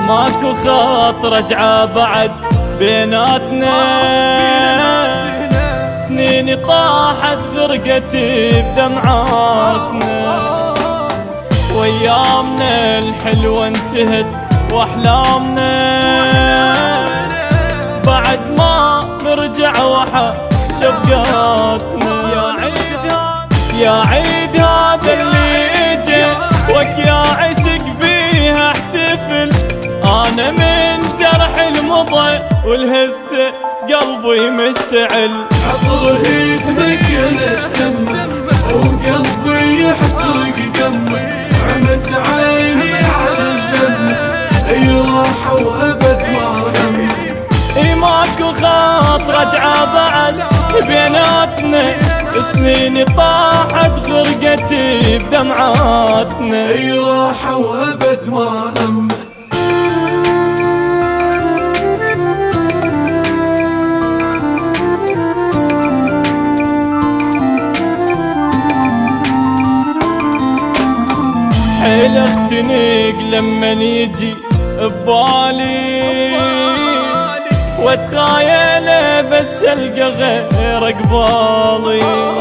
ماكو خط رجعة بعد بيناتنا، سنيني طاحت غرقتي بدمعاتنا، وايامنا الحلوة انتهت واحلامنا، بعد ما نرجع وحا شفقاتنا. يا عيد هذا اللي اجى وك يا عشق بيها احتفل، انا من جرح المضى والهسه قلبي مشتعل. عطر يتمكن استمع وقلبي يحترق دمي، عمت عيني على الذم اي راحة وابد ما هم. اي ماكو خط رجعة بعد بيناتنا، سنيني طاحت غرقتي بدمعاتنا، اي راحة وابد ما هم. حيل اختنق لمن يجي ببالي، واتخايله بس القى غير قبالي،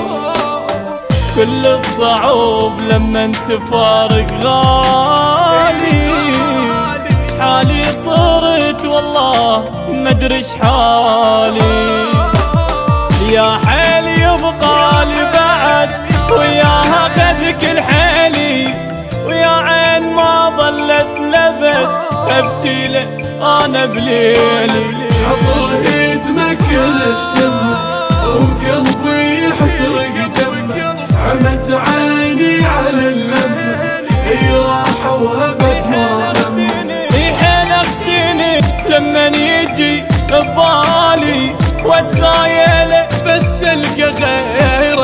كل الصعوب لما تفارق غالي، حالي صرت والله مدري شحالي، يا حيل يبقالي بعد وياها خذ كل حيلي، ويا عين ما ظلت لبد ابكي له انا بليلي. عطر يتمكن استمع وقلبي يحترق دمه، عمت عيني على اللمة اي راحة وابد ما هم. حيل اختني لمن يجي ببالي، واتخايله بس القى غير